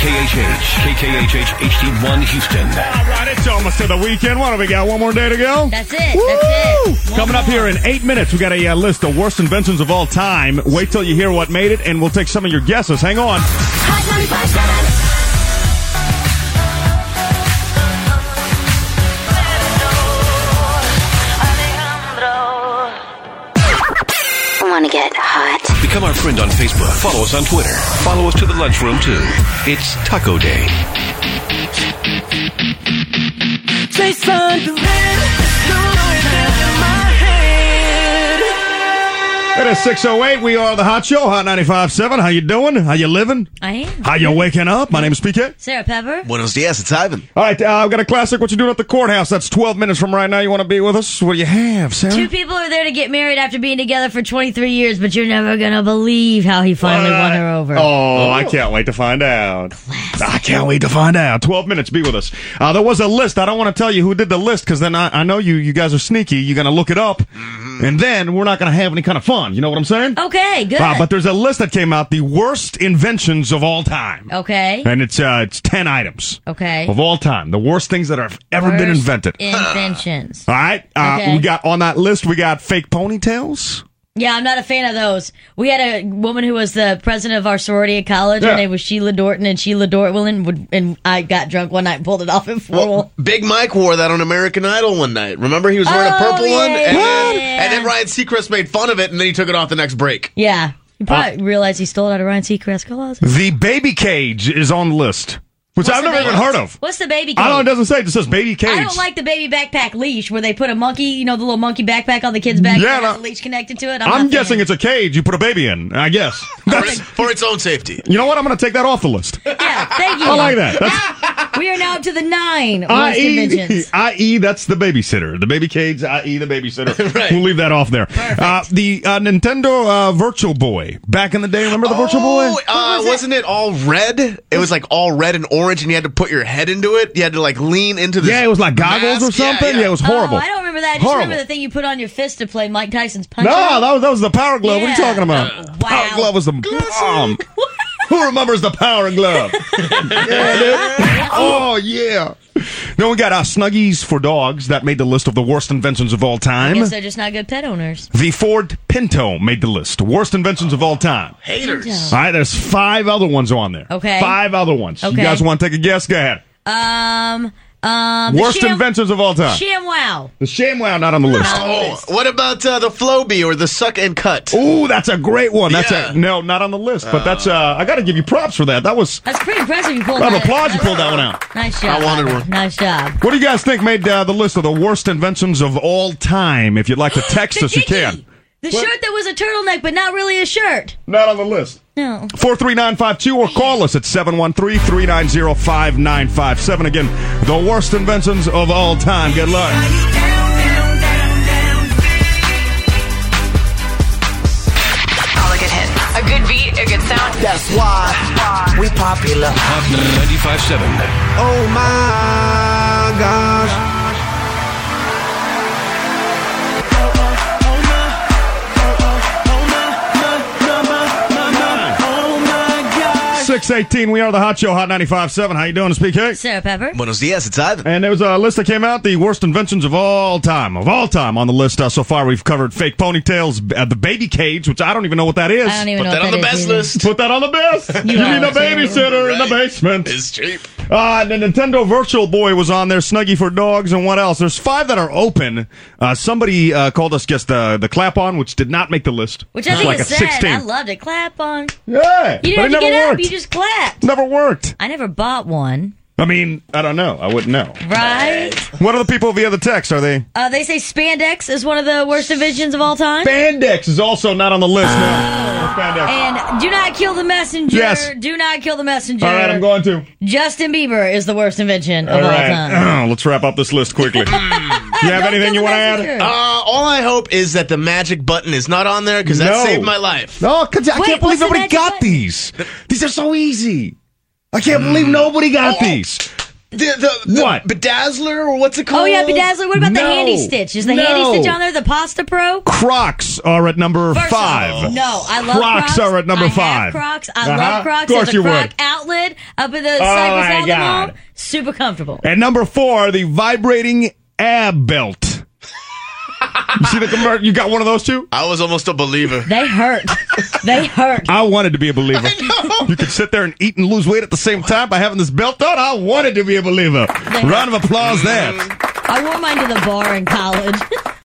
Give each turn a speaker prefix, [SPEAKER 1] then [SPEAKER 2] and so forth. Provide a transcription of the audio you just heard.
[SPEAKER 1] KKHH HD1 Houston.
[SPEAKER 2] All right, it's almost to the weekend. What do we got? One more day to go?
[SPEAKER 3] That's it. That's it.
[SPEAKER 2] Coming up here in 8 minutes, we got a list of worst inventions of all time. Wait till you hear what made it, and we'll take some of your guesses. Hang on.
[SPEAKER 4] Hot 95.7.
[SPEAKER 5] Want to get hot?
[SPEAKER 1] Become our friend on Facebook. Follow us on Twitter. Follow us to the lunchroom, too. It's Taco Day.
[SPEAKER 2] It is 6:08. We are the Hot Show, Hot 95.7. How you doing? How you living?
[SPEAKER 3] I am.
[SPEAKER 2] How you waking up? My name is PK.
[SPEAKER 3] Sarah Pepper.
[SPEAKER 6] Buenos dias, it's Ivan.
[SPEAKER 2] All right, I've got a classic. What you doing at the courthouse? That's 12 minutes from right now. You want to be with us? What do you have, Sarah?
[SPEAKER 3] Two people are there to get married after being together for 23 years, but you're never going to believe how he finally won her over.
[SPEAKER 2] Oh, I can't wait to find out. I can't wait to find out. 12 minutes. Be with us. There was a list. I don't want to tell you who did the list because then I know you guys are sneaky. You're going to look it up, and then we're not going to have any kind of fun. You know what I'm saying?
[SPEAKER 3] Okay, good.
[SPEAKER 2] But there's a list that came out, the worst inventions of all time.
[SPEAKER 3] Okay.
[SPEAKER 2] And it's 10 items.
[SPEAKER 3] Okay.
[SPEAKER 2] Of all time. The worst things that have ever been
[SPEAKER 3] Worst
[SPEAKER 2] invented.
[SPEAKER 3] Inventions.
[SPEAKER 2] All right.
[SPEAKER 3] Okay.
[SPEAKER 2] We got on that list, we got fake ponytails.
[SPEAKER 3] Yeah, I'm not a fan of those. We had a woman who was the president of our sorority at college.
[SPEAKER 2] Yeah.
[SPEAKER 3] Her name was Sheila Dorton, and Sheila Dortwillen and I got drunk one night and pulled it off in formal.
[SPEAKER 6] Big Mike wore that on American Idol one night. Remember, he was wearing a purple
[SPEAKER 3] yeah,
[SPEAKER 6] one?
[SPEAKER 3] yeah.
[SPEAKER 6] And then Ryan Seacrest made fun of it, and then he took it off the next break.
[SPEAKER 3] Yeah. You probably realized he stole it out of Ryan Seacrest's closet.
[SPEAKER 2] The baby cage is on the list, which I've never even heard of.
[SPEAKER 3] What's the baby cage?
[SPEAKER 2] I don't know, it doesn't say. It just says baby cage.
[SPEAKER 3] I don't like the baby backpack leash where they put a monkey, you know, the little monkey backpack on the kid's back
[SPEAKER 2] Yeah,
[SPEAKER 3] and has
[SPEAKER 2] no.
[SPEAKER 3] a leash connected to it.
[SPEAKER 2] I'm guessing it's a cage you put a baby in, I guess.
[SPEAKER 6] For its own safety.
[SPEAKER 2] You know what? I'm going to take that off the list.
[SPEAKER 3] Yeah, thank you.
[SPEAKER 2] I like that. That's
[SPEAKER 3] We are now up to the 9 worst inventions.
[SPEAKER 2] i.e. that's the babysitter. The baby cage, i.e. the babysitter.
[SPEAKER 6] Right.
[SPEAKER 2] We'll leave that off there. The Nintendo Virtual Boy. Back in the day, remember the Virtual Boy?
[SPEAKER 6] Wasn't it all red? It was like all red and orange, and you had to put your head into it. You had to like lean into the
[SPEAKER 2] Yeah, it was like goggles
[SPEAKER 6] mask.
[SPEAKER 2] or something. Yeah, it was
[SPEAKER 3] Oh,
[SPEAKER 2] horrible.
[SPEAKER 3] I don't remember that. I just
[SPEAKER 2] Horrible.
[SPEAKER 3] remember the thing you put on your fist to play Mike Tyson's Punch
[SPEAKER 2] No,
[SPEAKER 3] Out.
[SPEAKER 2] that was the Power Glove. What are you
[SPEAKER 3] Yeah.
[SPEAKER 2] talking about?
[SPEAKER 3] Wow.
[SPEAKER 2] Power Glove was the bomb. Who remembers the Power Glove? Yeah, dude. Oh, yeah. Then we got Snuggies for dogs. That made the list of the worst inventions of all
[SPEAKER 3] I
[SPEAKER 2] time.
[SPEAKER 3] guess they're just not good pet owners.
[SPEAKER 2] The Ford Pinto made the list. Worst inventions of all time.
[SPEAKER 6] haters.
[SPEAKER 2] All right, there's 5 other ones on there.
[SPEAKER 3] Okay.
[SPEAKER 2] 5 other ones. You
[SPEAKER 3] Okay.
[SPEAKER 2] guys want to take a guess? Go ahead. Worst inventions of all time.
[SPEAKER 3] ShamWow.
[SPEAKER 2] The ShamWow not on the list.
[SPEAKER 6] Oh, what about the Flowbee or the Suck and Cut?
[SPEAKER 2] Ooh, that's a great one. That's
[SPEAKER 6] Yeah.
[SPEAKER 2] no, not on the list. But that's I got to give you props for that. That was.
[SPEAKER 3] That's pretty impressive. You pulled
[SPEAKER 2] Round
[SPEAKER 3] that.
[SPEAKER 2] of applause. You pulled that one out.
[SPEAKER 3] Nice job.
[SPEAKER 6] I wanted one.
[SPEAKER 3] Nice job.
[SPEAKER 2] What do you guys think made the list of the worst inventions of all time? If you'd like to text
[SPEAKER 3] The
[SPEAKER 2] us, you
[SPEAKER 3] dinghy.
[SPEAKER 2] can.
[SPEAKER 3] The shirt that was a turtleneck, but not really a shirt.
[SPEAKER 2] Not on the list.
[SPEAKER 3] No.
[SPEAKER 2] 43952 or call us at 713-390-5957. Again, the worst inventions of all time. Good luck.
[SPEAKER 7] All a good hit. A good beat, a good sound.
[SPEAKER 8] That's why we popular.
[SPEAKER 1] Hot 95.7.
[SPEAKER 8] Oh my gosh.
[SPEAKER 2] 618. We are the Hot Show, Hot 95.7. How you doing, PK?
[SPEAKER 3] Sarah Pepper.
[SPEAKER 6] Buenos dias, it's Ivan.
[SPEAKER 2] And there was a list that came out, the worst inventions of all time. Of all time on the list so far. We've covered fake ponytails, the baby cage, which I don't even know what that is.
[SPEAKER 3] I don't even
[SPEAKER 6] Put
[SPEAKER 3] know
[SPEAKER 6] that
[SPEAKER 3] what
[SPEAKER 6] on the
[SPEAKER 3] is
[SPEAKER 6] best
[SPEAKER 3] either.
[SPEAKER 6] list.
[SPEAKER 2] Put that on the best. You
[SPEAKER 3] know
[SPEAKER 2] need a
[SPEAKER 3] it's
[SPEAKER 2] babysitter in the basement.
[SPEAKER 6] It's cheap.
[SPEAKER 2] The Nintendo Virtual Boy was on there, Snuggie for dogs, and what else? There's 5 that are open. Somebody called us, guess the clap-on, which did not make the list.
[SPEAKER 3] Which I
[SPEAKER 2] It's
[SPEAKER 3] think
[SPEAKER 2] like
[SPEAKER 3] is
[SPEAKER 2] a
[SPEAKER 3] sad.
[SPEAKER 2] 16.
[SPEAKER 3] I loved it. Clap on.
[SPEAKER 2] Yeah,
[SPEAKER 3] You
[SPEAKER 2] but
[SPEAKER 3] didn't
[SPEAKER 2] it
[SPEAKER 3] have to
[SPEAKER 2] never
[SPEAKER 3] get
[SPEAKER 2] worked.
[SPEAKER 3] up. You just clapped.
[SPEAKER 2] Never worked.
[SPEAKER 3] I never bought one.
[SPEAKER 2] I mean, I don't know. I wouldn't know.
[SPEAKER 3] Right?
[SPEAKER 2] What are the people via the text? Are they?
[SPEAKER 3] They say spandex is one of the worst inventions of all time.
[SPEAKER 2] Spandex is also not on the list now. Spandex.
[SPEAKER 3] And do not kill the messenger.
[SPEAKER 2] Yes.
[SPEAKER 3] Do not kill the messenger.
[SPEAKER 2] All right, I'm going to.
[SPEAKER 3] Justin Bieber is the worst invention of all time.
[SPEAKER 2] Let's wrap up this list quickly. You have
[SPEAKER 3] Don't
[SPEAKER 2] anything
[SPEAKER 3] kill
[SPEAKER 2] you
[SPEAKER 3] the
[SPEAKER 2] want to add?
[SPEAKER 3] messenger.
[SPEAKER 6] All I hope is that the magic button is not on there because that
[SPEAKER 2] No.
[SPEAKER 6] saved my life.
[SPEAKER 2] No, because I
[SPEAKER 3] Wait,
[SPEAKER 2] can't
[SPEAKER 3] what's
[SPEAKER 2] believe
[SPEAKER 3] the
[SPEAKER 2] nobody
[SPEAKER 3] magic
[SPEAKER 2] got
[SPEAKER 3] button?
[SPEAKER 2] these. These are so easy. I can't believe nobody got these.
[SPEAKER 6] The
[SPEAKER 2] What?
[SPEAKER 6] Bedazzler, or what's it called?
[SPEAKER 3] Oh, yeah, Bedazzler. What about the
[SPEAKER 2] No.
[SPEAKER 3] Handy Stitch? Is the
[SPEAKER 2] No.
[SPEAKER 3] Handy Stitch on there? The Pasta Pro?
[SPEAKER 2] Crocs are at number
[SPEAKER 3] First
[SPEAKER 2] 5.
[SPEAKER 3] off, no, I love
[SPEAKER 2] Crocs are at number
[SPEAKER 3] I
[SPEAKER 2] 5.
[SPEAKER 3] Have Crocs. I
[SPEAKER 2] Uh-huh.
[SPEAKER 3] love Crocs.
[SPEAKER 2] Of course
[SPEAKER 3] There's a
[SPEAKER 2] you
[SPEAKER 3] Croc
[SPEAKER 2] would.
[SPEAKER 3] outlet up in the Cypress
[SPEAKER 2] my
[SPEAKER 3] Outlet Mall.
[SPEAKER 2] God.
[SPEAKER 3] Super comfortable.
[SPEAKER 2] At number 4, the vibrating ab belt. You see the commercial? You got one of those too?
[SPEAKER 6] I was almost a believer.
[SPEAKER 3] They hurt. They hurt.
[SPEAKER 2] I wanted to be a believer.
[SPEAKER 6] I know.
[SPEAKER 2] You could sit there and eat and lose weight at the same time by having this belt on. I wanted to be a believer. Round of applause there.
[SPEAKER 3] I wore mine to the bar in college.